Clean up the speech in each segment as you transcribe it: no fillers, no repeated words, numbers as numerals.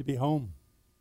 be home.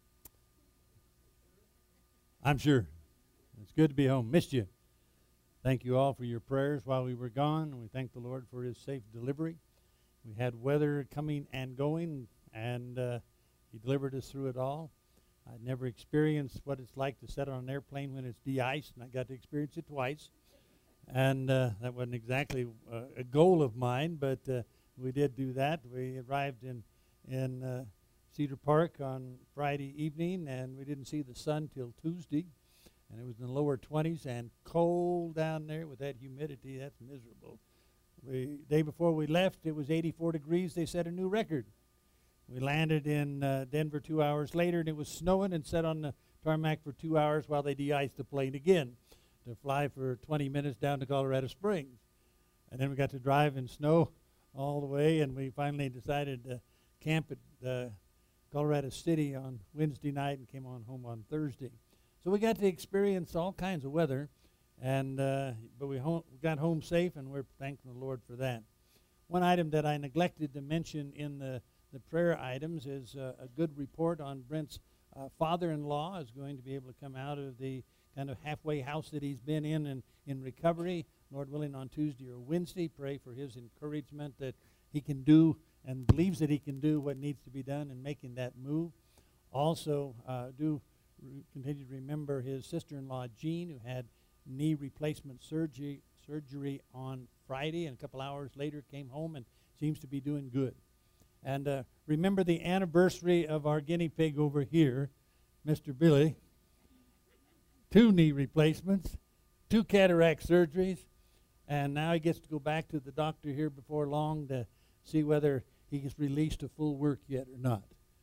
I'm sure. It's good to be home. Missed you. Thank you all for your prayers while we were gone. We thank the Lord for his safe delivery. We had weather coming and going, and he delivered us through it all. I never experienced what it's like to sit on an airplane when it's de-iced, and I got to experience it twice. And that wasn't exactly a goal of mine, but we did do that. We arrived in Cedar Park on Friday evening, and we didn't see the sun till Tuesday. And it was in the lower 20s and cold down there with that humidity. That's miserable. The day before we left, it was 84 degrees. They set a new record. We landed in Denver 2 hours later, and it was snowing, and sat on the tarmac for 2 hours while they de-iced the plane again to fly for 20 minutes down to Colorado Springs. And then we got to drive in snow all the way, and we finally decided to camp at Colorado City on Wednesday night and came on home on Thursday. So we got to experience all kinds of weather, and but we got home safe, and we're thanking the Lord for that. One item that I neglected to mention in the prayer items is a good report on Brent's father-in-law is going to be able to come out of the kind of halfway house that he's been in recovery, Lord willing, on Tuesday or Wednesday. Pray for his encouragement that he can do and believes that he can do what needs to be done in making that move. Also, continue to remember his sister-in-law, Jean, who had knee replacement surgery on Friday, and a couple hours later came home and seems to be doing good. And remember the anniversary of our guinea pig over here, Mr. Billy. 2 knee replacements, 2 cataract surgeries, and now he gets to go back to the doctor here before long to see whether he gets released to full work yet or not.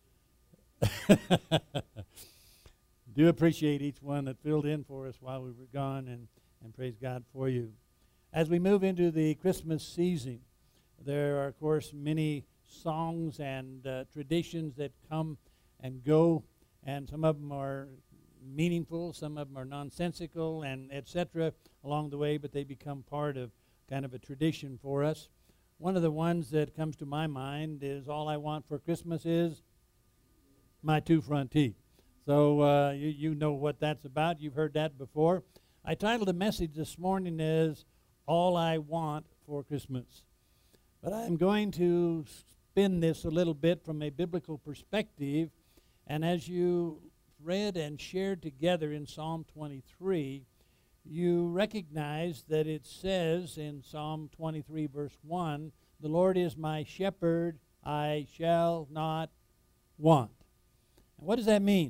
Do appreciate each one that filled in for us while we were gone, and praise God for you. As we move into the Christmas season, there are, of course, many songs and traditions that come and go, and some of them are meaningful, some of them are nonsensical, and etc. along the way, but they become part of kind of a tradition for us. One of the ones that comes to my mind is All I Want for Christmas Is My 2 Front Teeth. So you know what that's about. You've heard that before. I titled the message this morning as All I Want for Christmas. But I'm going to spin this a little bit from a biblical perspective. And as you read and shared together in Psalm 23, you recognize that it says in Psalm 23, verse 1, "The Lord is my shepherd, I shall not want." And what does that mean?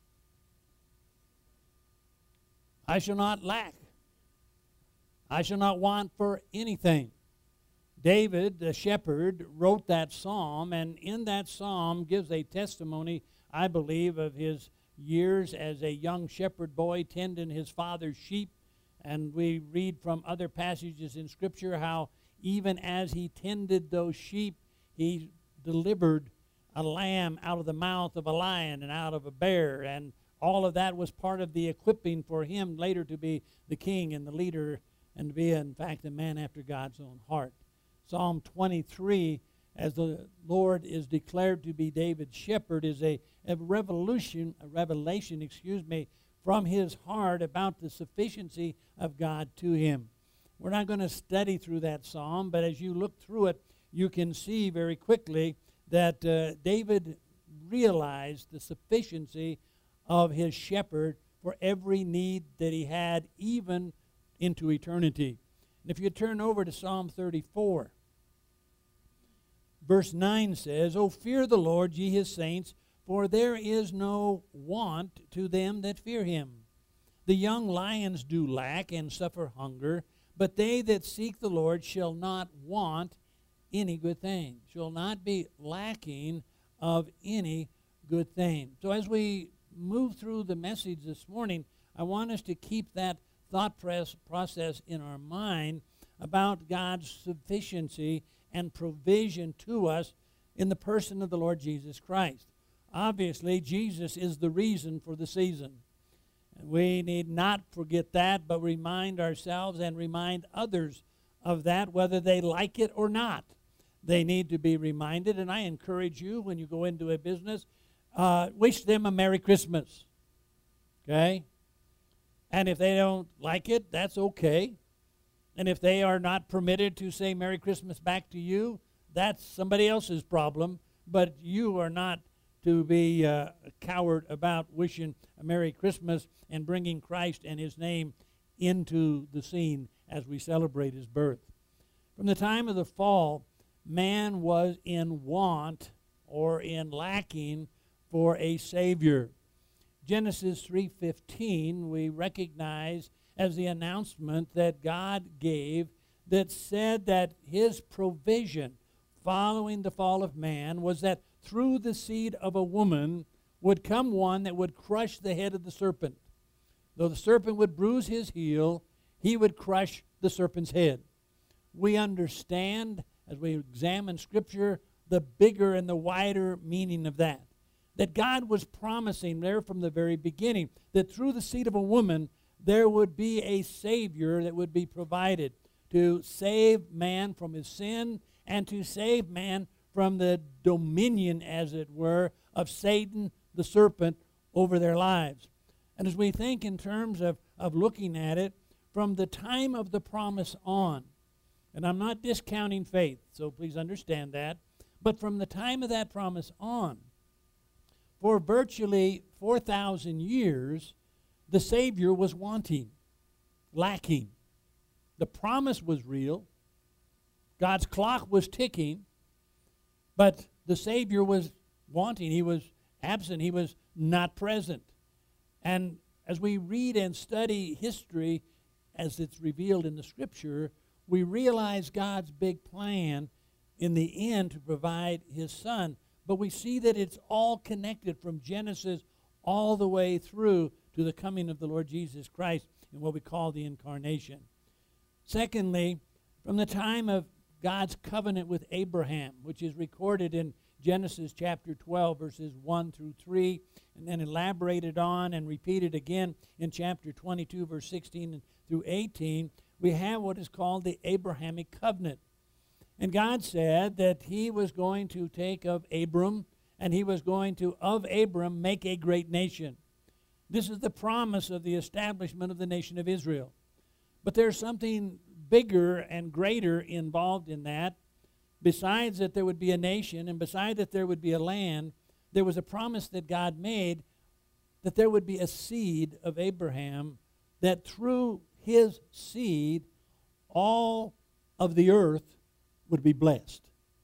I shall not lack. I shall not want for anything. David, the shepherd, wrote that psalm, and in that psalm gives a testimony, I believe, of his years as a young shepherd boy tending his father's sheep. And we read from other passages in Scripture how even as he tended those sheep, he delivered a lamb out of the mouth of a lion and out of a bear, and all of that was part of the equipping for him later to be the king and the leader and to be, in fact, a man after God's own heart. Psalm 23, as the Lord is declared to be David's shepherd, is a revelation, from his heart about the sufficiency of God to him. We're not going to study through that psalm, but as you look through it, you can see very quickly that David realized the sufficiency of his shepherd for every need that he had, even into eternity. And if you turn over to Psalm 34, verse 9 says, "O fear the Lord, ye his saints, for there is no want to them that fear him. The young lions do lack and suffer hunger, but they that seek the Lord shall not want any good thing." Shall not be lacking of any good thing. So as we move through the message this morning, I want us to keep that thought process in our mind about God's sufficiency and provision to us in the person of the Lord Jesus Christ. Obviously, Jesus is the reason for the season. And we need not forget that, but remind ourselves and remind others of that, whether they like it or not. They need to be reminded, and I encourage you when you go into a business, wish them a Merry Christmas. Okay? And if they don't like it, that's okay. And if they are not permitted to say Merry Christmas back to you, that's somebody else's problem. But you are not to be a coward about wishing a Merry Christmas and bringing Christ and His name into the scene as we celebrate His birth. From the time of the fall, man was in want or in lacking for a Savior. Genesis 3:15 we recognize as the announcement that God gave that said that His provision following the fall of man was that through the seed of a woman would come one that would crush the head of the serpent. Though the serpent would bruise his heel, he would crush the serpent's head. We understand, as we examine Scripture, the bigger and the wider meaning of that. That God was promising there from the very beginning that through the seed of a woman there would be a Savior that would be provided to save man from his sin and to save man from the dominion, as it were, of Satan, the serpent, over their lives. And as we think in terms of looking at it, from the time of the promise on, and I'm not discounting faith, so please understand that, but from the time of that promise on, for virtually 4,000 years, the Savior was wanting, lacking. The promise was real. God's clock was ticking, but the Savior was wanting. He was absent. He was not present. And as we read and study history as it's revealed in the Scripture, we realize God's big plan in the end to provide His Son. But we see that it's all connected from Genesis all the way through to the coming of the Lord Jesus Christ in what we call the Incarnation. Secondly, from the time of God's covenant with Abraham, which is recorded in Genesis chapter 12, verses 1 through 3, and then elaborated on and repeated again in chapter 22, verse 16 through 18, we have what is called the Abrahamic covenant. And God said that He was going to take of Abram, and He was going to, of Abram, make a great nation. This is the promise of the establishment of the nation of Israel. But there's something bigger and greater involved in that. Besides that there would be a nation, and besides that there would be a land, there was a promise that God made that there would be a seed of Abraham, that through his seed all of the earth would be blessed.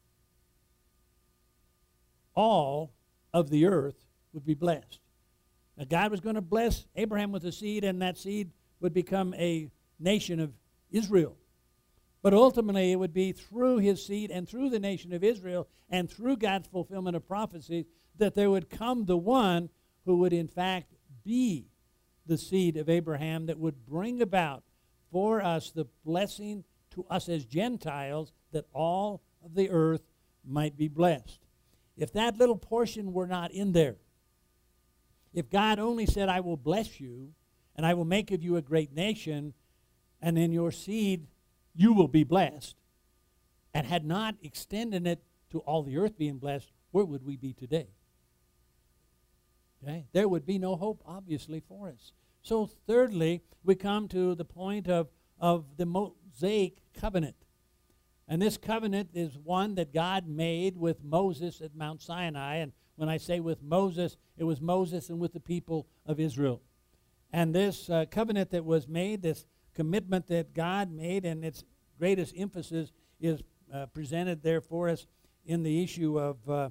All of the earth would be blessed. Now God was going to bless Abraham with a seed, and that seed would become a nation of Israel. But ultimately it would be through his seed and through the nation of Israel and through God's fulfillment of prophecy that there would come the one who would in fact be the seed of Abraham that would bring about for us the blessing to us as Gentiles that all of the earth might be blessed. If that little portion were not in there, if God only said, I will bless you and I will make of you a great nation, and in your seed you will be blessed, and had not extended it to all the earth being blessed, where would we be today? Okay? There would be no hope, obviously, for us. So thirdly, we come to the point of the Mosaic covenant. And this covenant is one that God made with Moses at Mount Sinai. And when I say with Moses, it was Moses and with the people of Israel. And this covenant that was made, this commitment that God made, and its greatest emphasis is presented there for us in the issue of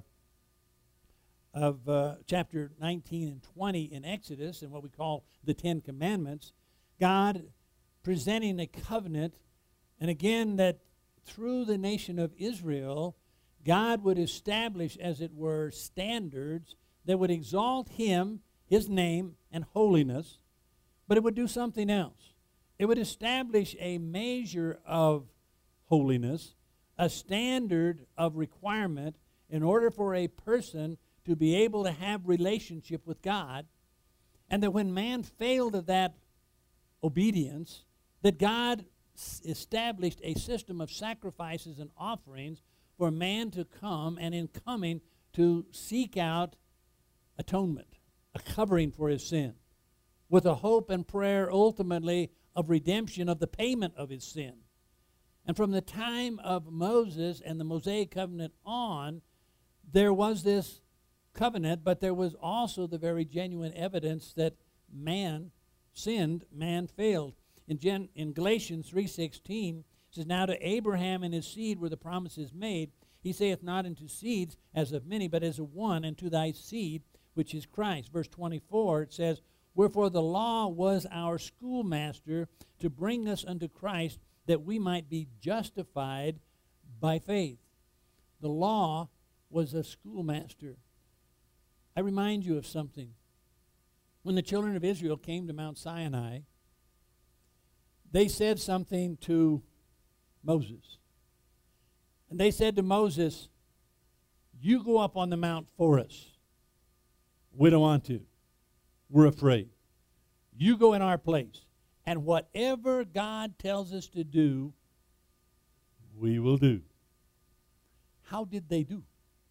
chapter 19 and 20 in Exodus, and what we call the Ten Commandments. God presenting a covenant, and again that through the nation of Israel, God would establish, as it were, standards that would exalt Him, His name, and holiness, but it would do something else. It would establish a measure of holiness, a standard of requirement in order for a person to be able to have relationship with God, and that when man failed of that obedience, that God established a system of sacrifices and offerings for man to come, and in coming to seek out atonement, a covering for his sin, with a hope and prayer ultimately of redemption of the payment of his sin. And from the time of Moses and the Mosaic covenant on, there was this covenant, but there was also the very genuine evidence that man sinned, man failed. In Galatians 3:16, it says, "Now to Abraham and his seed were the promises made. He saith not unto seeds as of many, but as of one, and to thy seed, which is Christ." Verse 24, it says, "Wherefore the law was our schoolmaster to bring us unto Christ, that we might be justified by faith." The law was a schoolmaster. I remind you of something. When the children of Israel came to Mount Sinai, they said something to Moses. And they said to Moses, "You go up on the mount for us. We don't want to. We're afraid. You go in our place. And whatever God tells us to do, we will do." How did they do?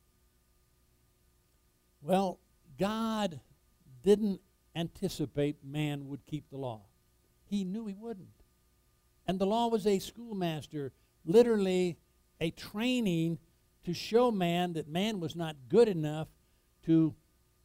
Well, God didn't anticipate man would keep the law. He knew he wouldn't. And the law was a schoolmaster, literally a training to show man that man was not good enough to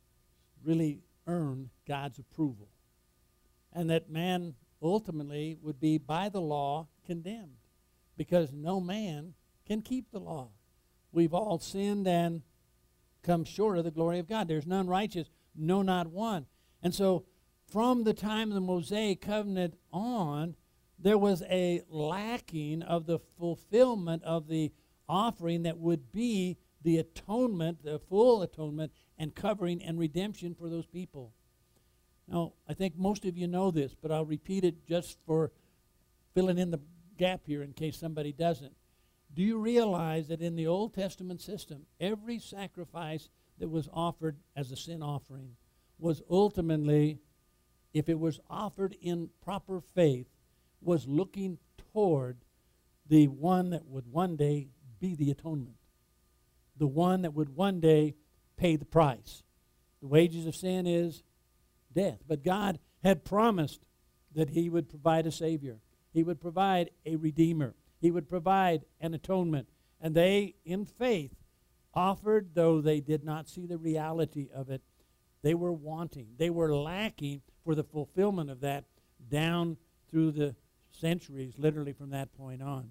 really earn God's approval. And that man ultimately would be by the law condemned, because no man can keep the law. We've all sinned and come short of the glory of God. There's none righteous, no, not one. And so from the time of the Mosaic covenant on, there was a lacking of the fulfillment of the offering that would be the atonement, the full atonement and covering and redemption for those people. Now, I think most of you know this, but I'll repeat it just for filling in the gap here in case somebody doesn't. Do you realize that in the Old Testament system, every sacrifice that was offered as a sin offering was ultimately, if it was offered in proper faith, was looking toward the one that would one day be the atonement, the one that would one day pay the price. The wages of sin is death, but God had promised that he would provide a Savior. He would provide a Redeemer. He would provide an atonement. And they, in faith, offered, though they did not see the reality of it. They were wanting. They were lacking for the fulfillment of that down through the centuries, literally from that point on.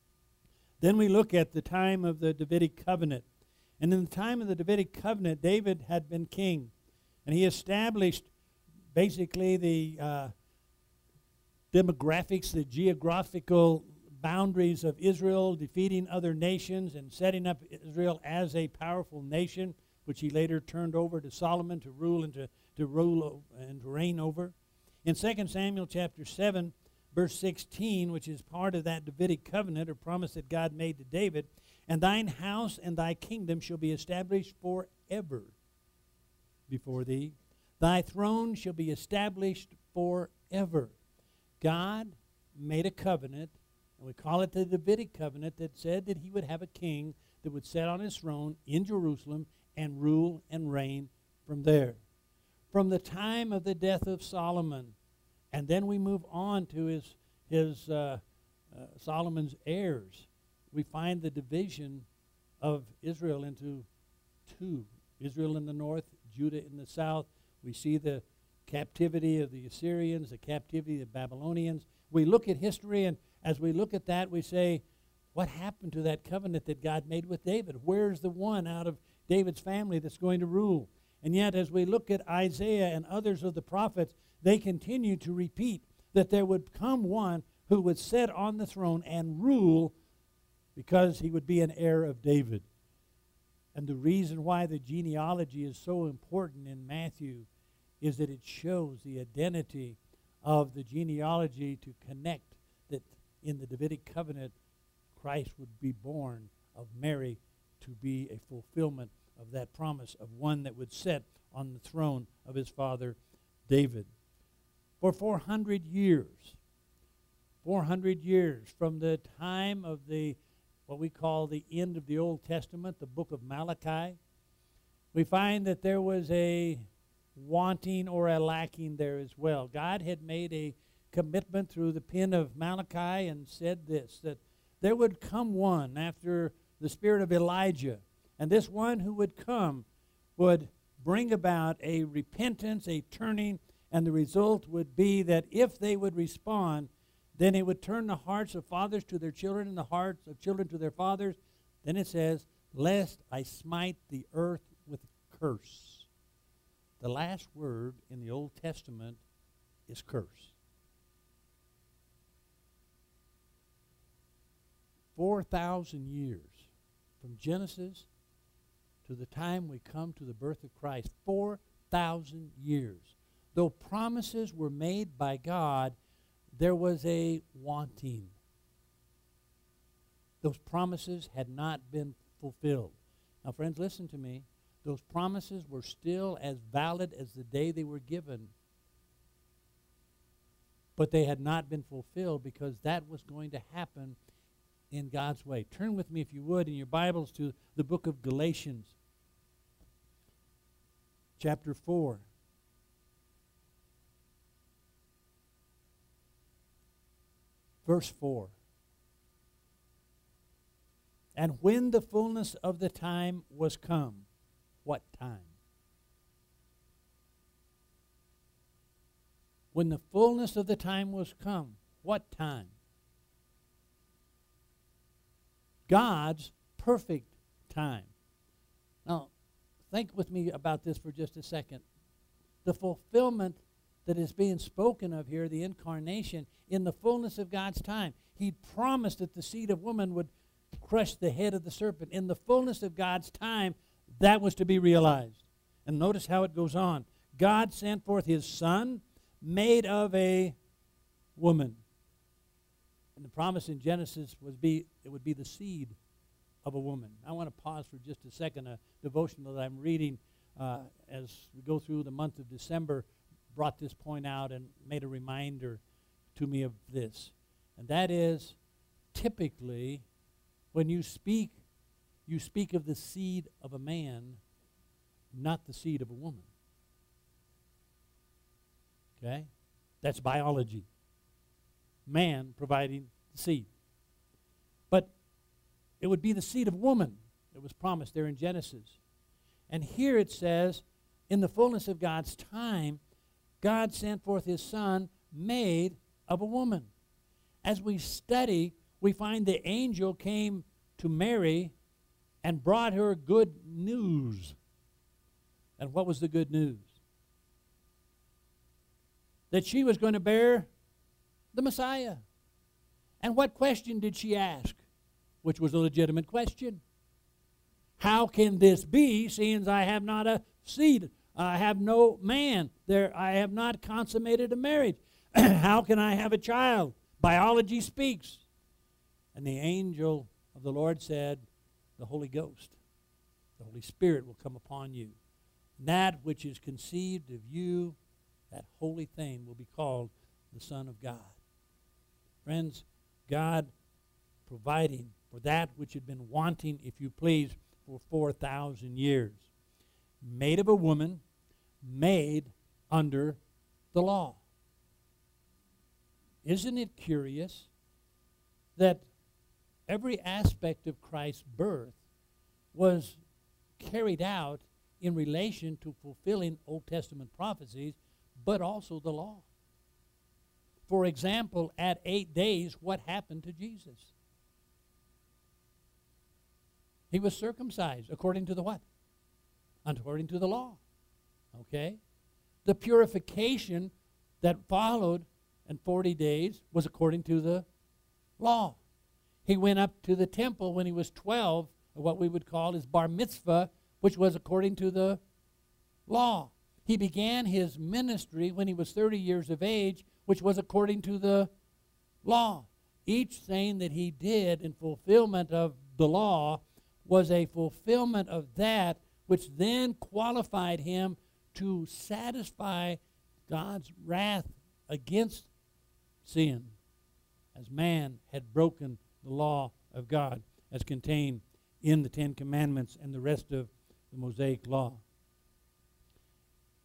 Then we look at the time of the Davidic covenant. And in the time of the Davidic covenant, David had been king. And he established basically the demographics, the geographical boundaries of Israel, defeating other nations and setting up Israel as a powerful nation, which he later turned over to Solomon to rule and to reign over. In 2 Samuel chapter 7, verse 16, which is part of that Davidic covenant or promise that God made to David, "And thine house and thy kingdom shall be established forever before thee. Thy throne shall be established forever." God made a covenant, and we call it the Davidic covenant, that said that he would have a king that would sit on his throne in Jerusalem and rule and reign from there. From the time of the death of Solomon, and then we move on to his Solomon's heirs, we find the division of Israel into two. Israel in the north, Judah in the south. We see the captivity of the Assyrians, the captivity of the Babylonians. We look at history, and as we look at that, we say, what happened to that covenant that God made with David? Where's the one out of David's family that's going to rule? And yet, as we look at Isaiah and others of the prophets, they continue to repeat that there would come one who would sit on the throne and rule because he would be an heir of David. And the reason why the genealogy is so important in Matthew is that it shows the identity of the genealogy to connect that in the Davidic covenant, Christ would be born of Mary to be a fulfillment of that promise of one that would sit on the throne of his father David. For 400 years from the time of what we call the end of the Old Testament, the book of Malachi, we find that there was a wanting or a lacking there as well. God had made a commitment through the pen of Malachi and said this, that there would come one after the spirit of Elijah, and this one who would come would bring about a repentance, a turning, and the result would be that if they would respond, then it would turn the hearts of fathers to their children and the hearts of children to their fathers. Then it says, lest I smite the earth with a curse. The last word in the Old Testament is curse. 4,000 years from Genesis to the time we come to the birth of Christ. 4,000 years. Though promises were made by God, there was a wanting. Those promises had not been fulfilled. Now, friends, listen to me. Those promises were still as valid as the day they were given. But they had not been fulfilled because that was going to happen in God's way. Turn with me, if you would, in your Bibles to the book of Galatians, chapter 4. Verse 4. And when the fullness of the time was come, what time? When the fullness of the time was come, what time? God's perfect time. Now, think with me about this for just a second. The fulfillment that is being spoken of here, the incarnation, in the fullness of God's time. He promised that the seed of woman would crush the head of the serpent. In the fullness of God's time, that was to be realized. And notice how it goes on. God sent forth his Son, made of a woman. And the promise in Genesis it would be the seed of a woman. I want to pause for just a second. A devotional that I'm reading as we go through the month of December brought this point out and made a reminder to me of this. And that is, typically, when you speak of the seed of a man, not the seed of a woman. Okay? That's biology. Man providing the seed. But it would be the seed of woman that was promised there in Genesis. And here it says, in the fullness of God's time, God sent forth his Son made of a woman. As we study, we find the angel came to Mary and brought her good news. And what was the good news? That she was going to bear the Messiah. And what question did she ask? Which was a legitimate question. How can this be, seeing I have not a seed? I have no man. I have not consummated a marriage. How can I have a child? Biology speaks. And the angel of the Lord said, the Holy Ghost, the Holy Spirit will come upon you. That which is conceived of you, that holy thing will be called the Son of God. Friends, God providing for that which had been wanting, if you please, for 4,000 years. Made of a woman, made under the law. Isn't it curious that every aspect of Christ's birth was carried out in relation to fulfilling Old Testament prophecies, but also the law? For example, at 8 days, what happened to Jesus? He was circumcised according to the what? According to the law. Okay? The purification that followed in 40 days was according to the law. He went up to the temple when he was 12, or what we would call his bar mitzvah, which was according to the law. He began his ministry when he was 30 years of age, which was according to the law. Each thing that he did in fulfillment of the law was a fulfillment of that which then qualified him to satisfy God's wrath against sin, as man had broken the law of God as contained in the Ten Commandments and the rest of the Mosaic law.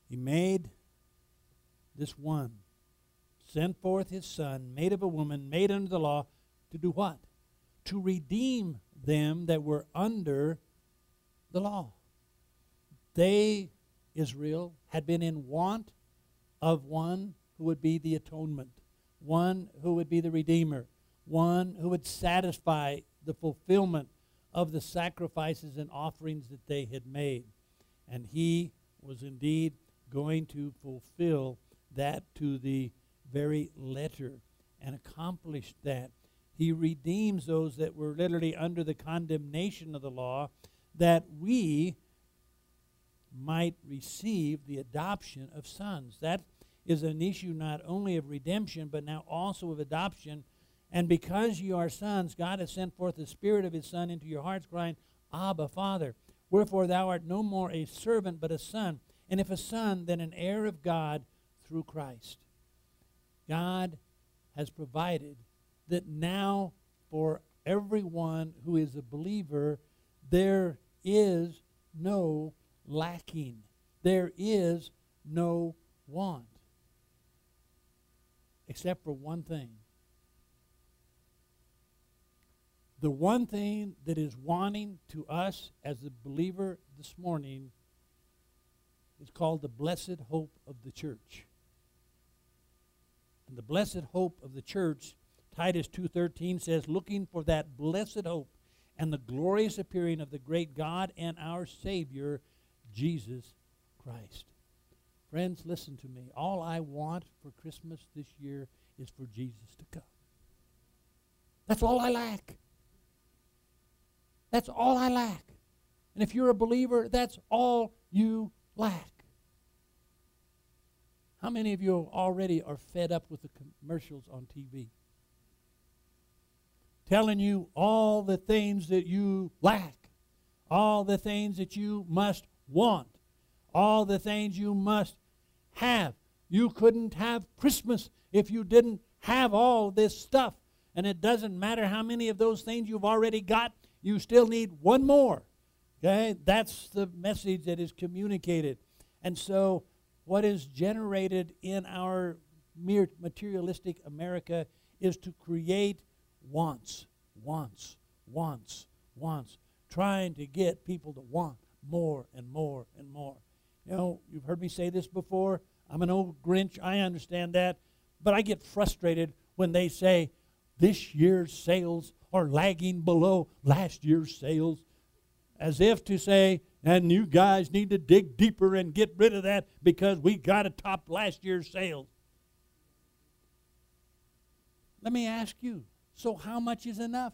He made this one, sent forth his Son, made of a woman, made under the law, to do what? To redeem them that were under the law. They, Israel, had been in want of one who would be the atonement, one who would be the Redeemer, one who would satisfy the fulfillment of the sacrifices and offerings that they had made. And he was indeed going to fulfill that to the very letter and accomplish that. He redeems those that were literally under the condemnation of the law, that we might receive the adoption of sons. That is an issue not only of redemption, but now also of adoption. And because you are sons, God has sent forth the Spirit of his Son into your hearts, crying, Abba, Father. Wherefore thou art no more a servant, but a son. And if a son, then an heir of God through Christ. God has provided that now for everyone who is a believer, there is no lacking. There is no want. Except for one thing. The one thing that is wanting to us as a believer this morning is called the blessed hope of the church. And the blessed hope of the church, Titus 2:13 says, looking for that blessed hope and the glorious appearing of the great God and our Savior, Jesus Christ. Friends, listen to me. All I want for Christmas this year is for Jesus to come. That's all I lack. That's all I lack. And if you're a believer, that's all you lack. How many of you already are fed up with the commercials on TV? Telling you all the things that you lack, all the things that you must want, all the things you must have. You couldn't have Christmas if you didn't have all this stuff. And it doesn't matter how many of those things you've already got, you still need one more. Okay? That's the message that is communicated. And so what is generated in our mere materialistic America is to create wants, trying to get people to want more and more and more. You know, you've heard me say this before. I'm an old Grinch. I understand that. But I get frustrated when they say this year's sales are lagging below last year's sales, as if to say, and you guys need to dig deeper and get rid of that because we got to top last year's sales. Let me ask you, so how much is enough?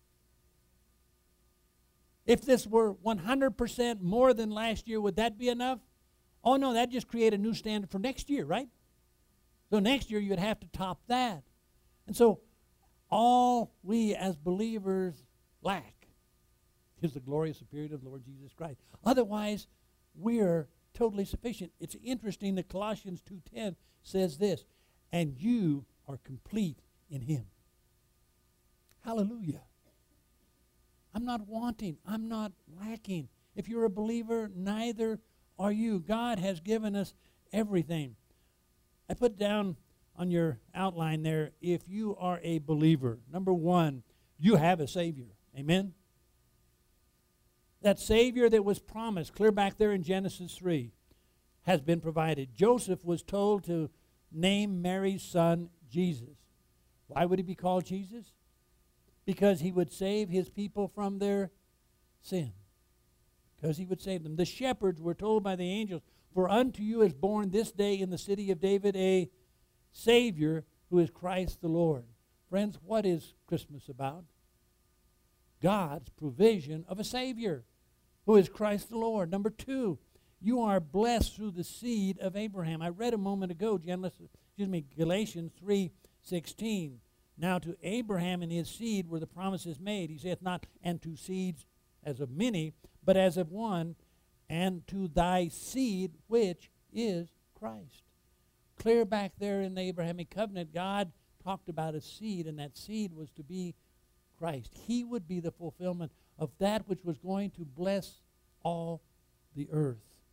If this were 100% more than last year, would that be enough? Oh, no, that'd just create a new standard for next year, right? So next year you'd have to top that. And so all we as believers lack is the glorious appearing of the Lord Jesus Christ. Otherwise, we're totally sufficient. It's interesting that Colossians 2:10 says this, and you are complete in him. Hallelujah. I'm not wanting. I'm not lacking. If you're a believer, neither are you. God has given us everything. I put down on your outline there, if you are a believer, number one, you have a Savior. Amen? That Savior that was promised, clear back there in Genesis 3, has been provided. Joseph was told to name Mary's son Jesus. Why would he be called Jesus? Because he would save his people from their sin. Because he would save them. The shepherds were told by the angels, for unto you is born this day in the city of David a Savior who is Christ the Lord. Friends, what is Christmas about? God's provision of a Savior who is Christ the Lord. Number two, you are blessed through the seed of Abraham. I read a moment ago, Galatians 3:16. Now to Abraham and his seed were the promises made. He saith not, and to seeds as of many, but as of one, and to thy seed, which is Christ. Clear back there in the Abrahamic covenant, God talked about a seed, and that seed was to be Christ. He would be the fulfillment of that which was going to bless all the earth.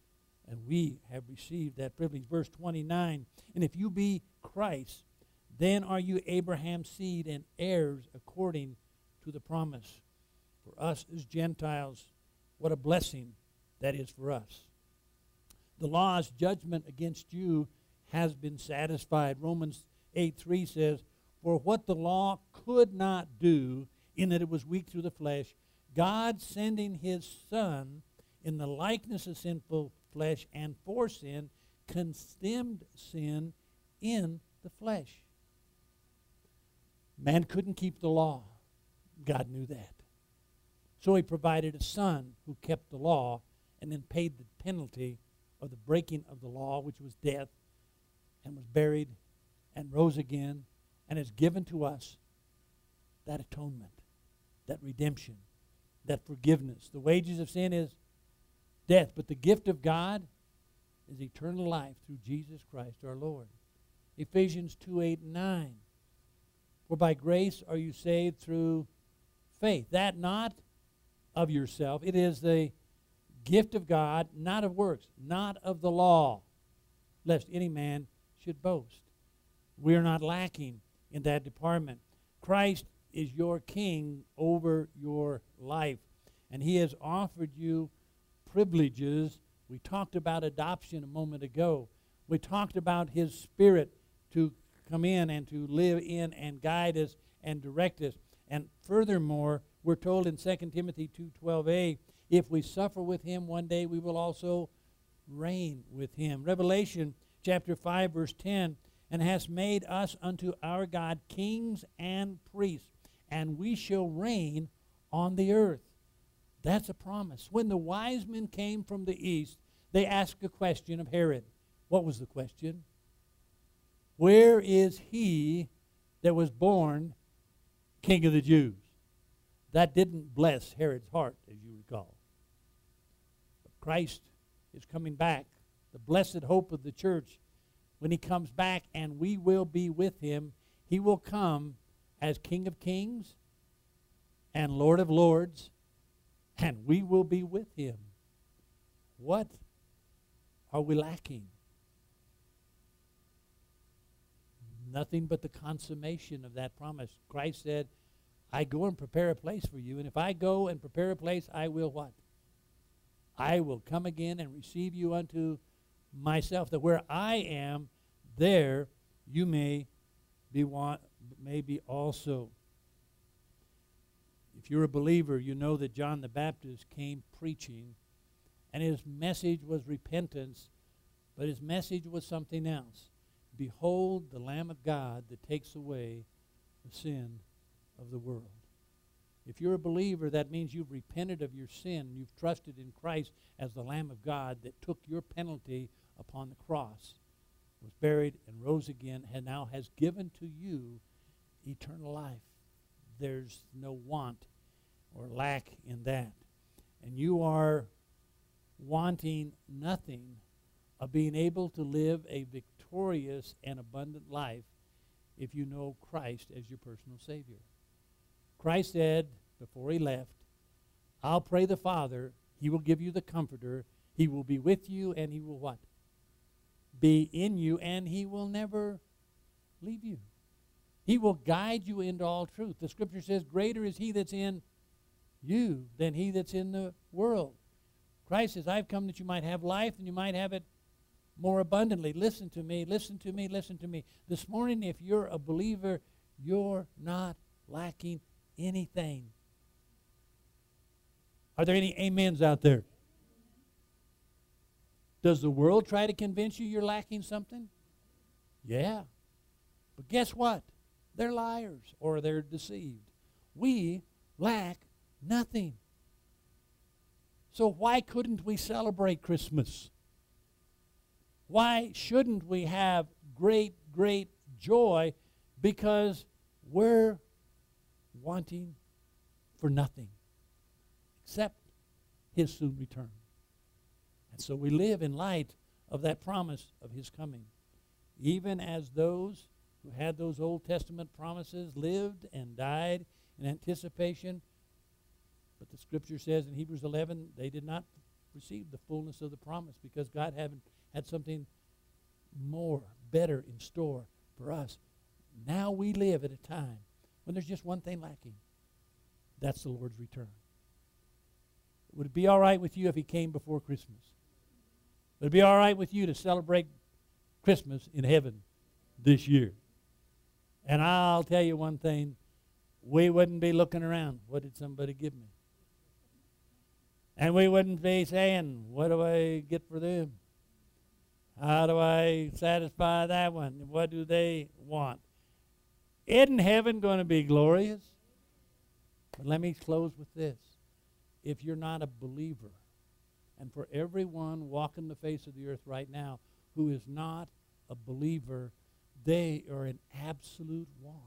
And we have received that privilege. Verse 29, and if you be Christ, then are you Abraham's seed and heirs according to the promise. For us as Gentiles, what a blessing that is for us. The law's judgment against you has been satisfied. Romans 8:3 says, for what the law could not do, in that it was weak through the flesh, God sending his Son in the likeness of sinful flesh and for sin, condemned sin in the flesh. Man couldn't keep the law. God knew that. So he provided a Son who kept the law and then paid the penalty of the breaking of the law, which was death, and was buried and rose again and has given to us that atonement, that redemption, that forgiveness. The wages of sin is death, but the gift of God is eternal life through Jesus Christ our Lord. Ephesians 2:8 and 9. For by grace are you saved through faith, that not of yourself. It is the gift of God, not of works, not of the law, lest any man should boast. We are not lacking in that department. Christ is your king over your life, and he has offered you privileges. We talked about adoption a moment ago. We talked about his Spirit to come in and to live in and guide us and direct us. And furthermore, we're told in 2 Timothy 2:12a, if we suffer with him one day, we will also reign with him. Revelation chapter 5, verse 10, and has made us unto our God kings and priests, and we shall reign on the earth. That's a promise. When the wise men came from the east, they asked a question of Herod. What was the question? Where is he that was born King of the Jews? That didn't bless Herod's heart, as you recall. But Christ is coming back, the blessed hope of the church. When he comes back and we will be with him, he will come as King of Kings and Lord of Lords, and we will be with him. What are we lacking? Nothing but the consummation of that promise. Christ said, I go and prepare a place for you, and if I go and prepare a place, I will what? I will come again and receive you unto myself, that where I am, there you may be also. If you're a believer, you know that John the Baptist came preaching, and his message was repentance, but his message was something else. Behold the Lamb of God that takes away the sin of the world. If you're a believer, that means you've repented of your sin. You've trusted in Christ as the Lamb of God that took your penalty upon the cross, was buried and rose again, and now has given to you eternal life. There's no want or lack in that. And you are wanting nothing of being able to live a victorious and abundant life if you know Christ as your personal Savior. Christ said before he left, I'll pray the Father, he will give you the Comforter, he will be with you, and he will what? Be in you, and he will never leave you. He will guide you into all truth. The Scripture says, greater is he that's in you than he that's in the world. Christ says, I've come that you might have life, and you might have it more abundantly. Listen to me, listen to me, listen to me. This morning, if you're a believer, you're not lacking anything. Are there any amens out there? Does the world try to convince you you're lacking something? Yeah. But guess what? They're liars or they're deceived. We lack nothing. So why couldn't we celebrate Christmas? Why shouldn't we have great, great joy? Because we're wanting for nothing except his soon return. And so we live in light of that promise of his coming. Even as those who had those Old Testament promises lived and died in anticipation. But the Scripture says in Hebrews 11, they did not received the fullness of the promise because God had something more, better in store for us. Now we live at a time when there's just one thing lacking. That's the Lord's return. Would it be all right with you if he came before Christmas? Would it be all right with you to celebrate Christmas in heaven this year? And I'll tell you one thing, we wouldn't be looking around. What did somebody give me? And we wouldn't be saying, what do I get for them? How do I satisfy that one? What do they want? Isn't heaven going to be glorious? But let me close with this. If you're not a believer, and for everyone walking the face of the earth right now who is not a believer, they are in absolute want.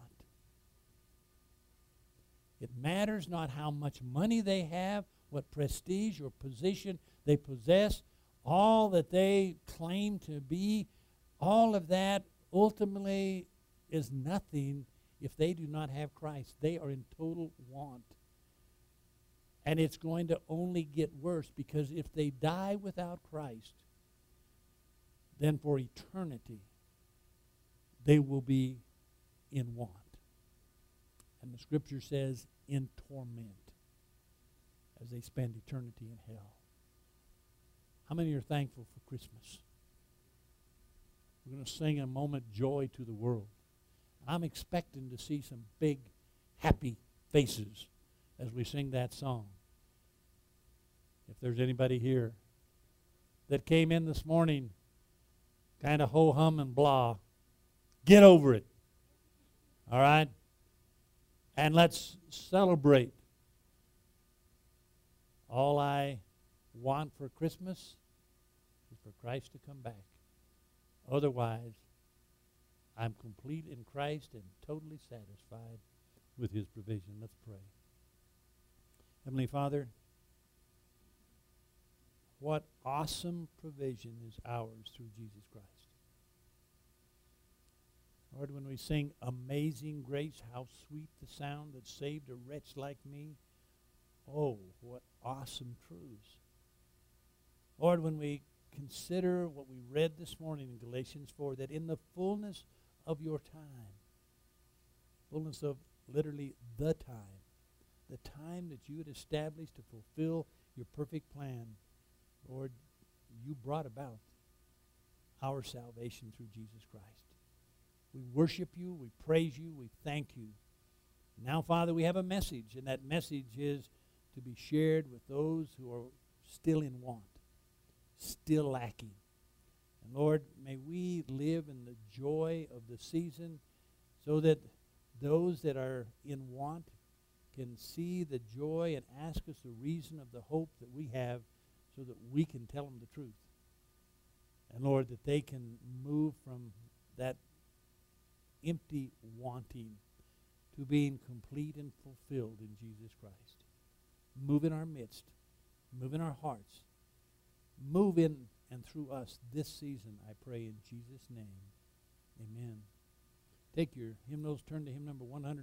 It matters not how much money they have, what prestige or position they possess, all that they claim to be, all of that ultimately is nothing if they do not have Christ. They are in total want. And it's going to only get worse, because if they die without Christ, then for eternity they will be in want. And the Scripture says in torment as they spend eternity in hell. How many are thankful for Christmas? We're going to sing in a moment, Joy to the World. I'm expecting to see some big, happy faces as we sing that song. If there's anybody here that came in this morning kind of ho-hum and blah, get over it. All right? And let's celebrate. All I want for Christmas is for Christ to come back. Otherwise, I'm complete in Christ and totally satisfied with his provision. Let's pray. Heavenly Father, what awesome provision is ours through Jesus Christ. Lord, when we sing Amazing Grace, how sweet the sound that saved a wretch like me. Oh, what awesome truths. Lord, when we consider what we read this morning in Galatians 4, that in the fullness of your time, fullness of literally the time that you had established to fulfill your perfect plan, Lord, you brought about our salvation through Jesus Christ. We worship you, we praise you, we thank you. Now, Father, we have a message, and that message is to be shared with those who are still in want, still lacking. And Lord, may we live in the joy of the season so that those that are in want can see the joy and ask us the reason of the hope that we have, so that we can tell them the truth. And Lord, that they can move from that empty wanting to being complete and fulfilled in Jesus Christ. Move in our midst. Move in our hearts. Move in and through us this season, I pray in Jesus' name. Amen. Take your hymnals, turn to hymn number 100.